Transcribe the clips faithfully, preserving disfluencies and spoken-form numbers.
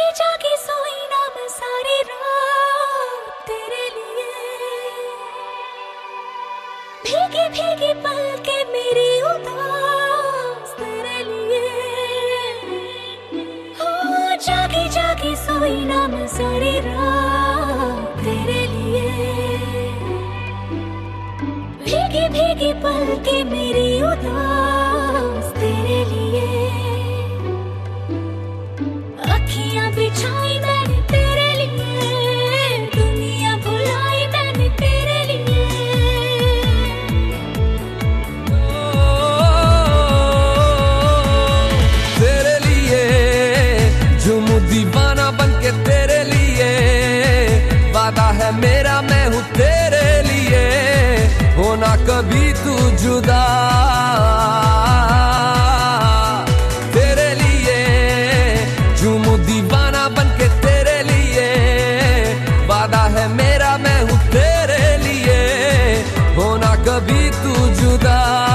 जागी जागी सोई ना मैं सारी रात तेरे लिए, भीगी भीगी पलके मेरी उदास तेरे लिए। हो जागी जागी सोई ना मैं सारी रात तेरे लिए, भीगी भीगी पलके मेरी उदास तेरे लिए। अखियां बिछाई मैंने तेरे लिए, दुनिया भुलाई मैंने तेरे लिए। तेरे लिए झूमूं दीवाना बनके तेरे लिए, वादा है मेरा मैं हूँ तेरे लिए, होना कभी तू जुदा। तेरे लिए झूमूं दीवाना बनके तेरे लिए, वादा है मेरा मैं हूँ तेरे लिए, होना कभी तू जुदा।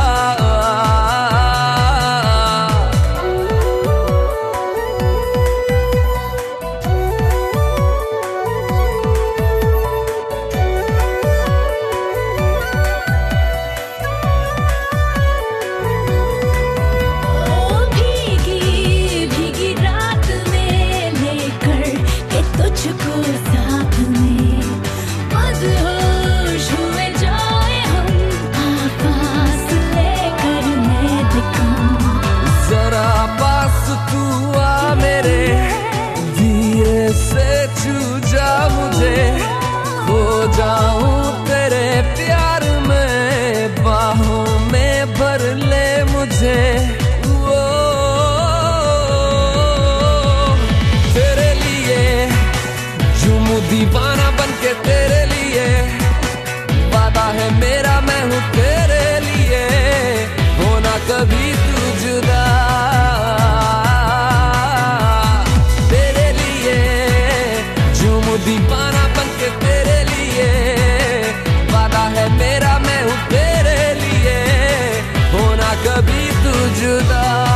जाऊं तेरे प्यार में, बाहों में भर ले मुझे। वो तेरे लिए झूमूं दीवाना बनके तेरे लिए, वादा है मेरा मैं हूँ तेरे लिए, होना कभी तू जुदा। तेरे लिए झूमूं दीवाना बनके तेरे लिए, वादा है मेरा मैं हूँ तेरे लिए, होना कभी तू जुदा।